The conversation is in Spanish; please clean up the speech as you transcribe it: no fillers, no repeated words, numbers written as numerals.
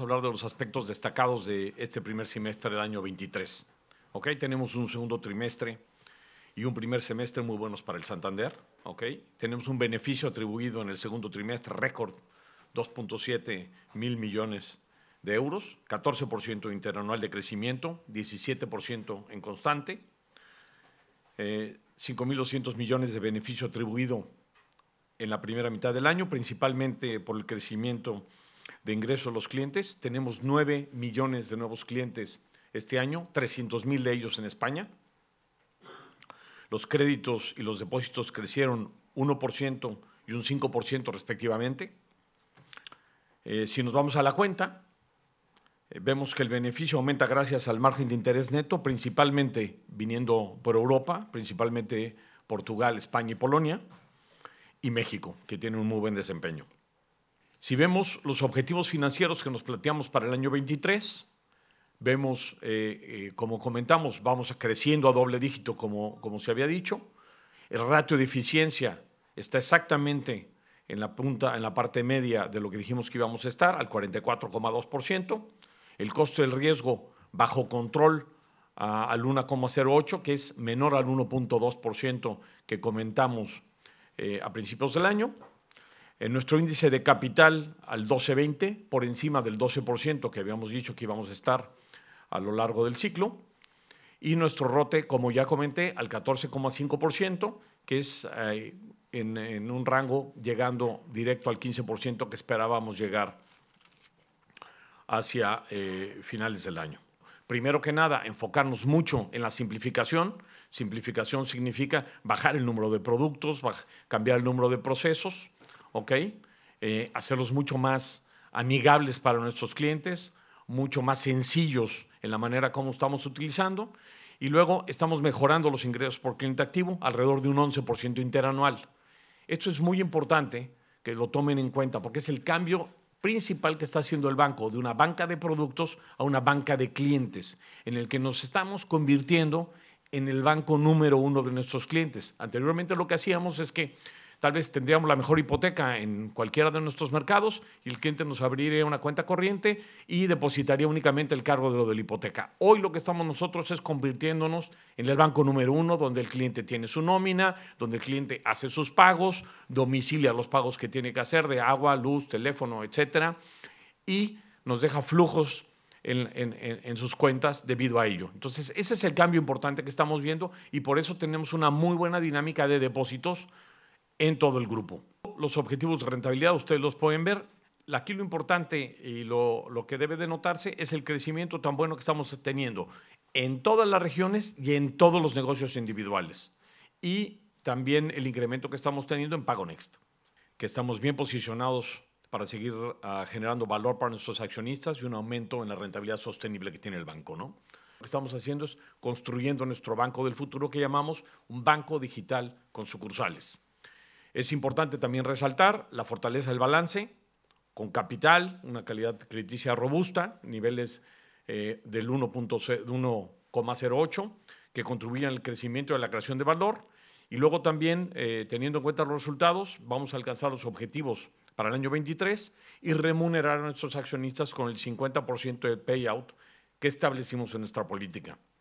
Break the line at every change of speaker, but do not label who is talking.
a hablar de los aspectos destacados de este primer semestre del año 23. ¿Ok? Tenemos un segundo trimestre y un primer semestre muy buenos para el Santander. ¿Ok? Tenemos un beneficio atribuido en el segundo trimestre, récord, 2.7 mil millones de euros, 14% interanual de crecimiento, 17% en constante, 5.200 millones de beneficio atribuido en la primera mitad del año, principalmente por el crecimiento de ingresos de los clientes. Tenemos 9 millones de nuevos clientes este año, 300,000 de ellos en España. Los créditos y los depósitos crecieron 1% y un 5% respectivamente. Si nos vamos a la cuenta, vemos que el beneficio aumenta gracias al margen de interés neto, principalmente viniendo por Europa, principalmente Portugal, España y Polonia, y México, que tiene un muy buen desempeño. Si vemos los objetivos financieros que nos planteamos para el año 23, vemos, como comentamos, vamos creciendo a doble dígito, como se había dicho. El ratio de eficiencia está exactamente en la punta, en la parte media de lo que dijimos que íbamos a estar, al 44,2%. El costo del riesgo bajo control al 1,08, que es menor al 1,2% que comentamos a principios del año. En nuestro índice de capital al 12,20, por encima del 12% que habíamos dicho que íbamos a estar a lo largo del ciclo. Y nuestro ROTE, como ya comenté, al 14,5%, que es en un rango llegando directo al 15% que esperábamos llegar hacia finales del año. Primero que nada, enfocarnos mucho en la simplificación. Simplificación significa bajar el número de productos, cambiar el número de procesos, ¿ok? Hacerlos mucho más amigables para nuestros clientes, mucho más sencillos en la manera como estamos utilizando. Y luego estamos mejorando los ingresos por cliente activo alrededor de un 11% interanual. Esto es muy importante que lo tomen en cuenta porque es el cambio principal que está haciendo el banco, de una banca de productos a una banca de clientes, en el que nos estamos convirtiendo en el banco número uno de nuestros clientes. Anteriormente lo que hacíamos es que tal vez tendríamos la mejor hipoteca en cualquiera de nuestros mercados y el cliente nos abriría una cuenta corriente y depositaría únicamente el cargo de lo de la hipoteca. Hoy lo que estamos nosotros es convirtiéndonos en el banco número uno, donde el cliente tiene su nómina, donde el cliente hace sus pagos, domicilia los pagos que tiene que hacer de agua, luz, teléfono, etcétera, y nos deja flujos en sus cuentas debido a ello. Entonces, ese es el cambio importante que estamos viendo y por eso tenemos una muy buena dinámica de depósitos en todo el grupo. Los objetivos de rentabilidad ustedes los pueden ver. Aquí lo importante y lo que debe de notarse es el crecimiento tan bueno que estamos teniendo en todas las regiones y en todos los negocios individuales. Y también el incremento que estamos teniendo en PagoNext, que estamos bien posicionados para seguir generando valor para nuestros accionistas y un aumento en la rentabilidad sostenible que tiene el banco, ¿no? Lo que estamos haciendo es construyendo nuestro banco del futuro que llamamos un banco digital con sucursales. Es importante también resaltar la fortaleza del balance con capital, una calidad crediticia robusta, niveles del 1,08 que contribuyen al crecimiento y a la creación de valor. Y luego también, teniendo en cuenta los resultados, vamos a alcanzar los objetivos para el año 23 y remunerar a nuestros accionistas con el 50% del payout que establecimos en nuestra política.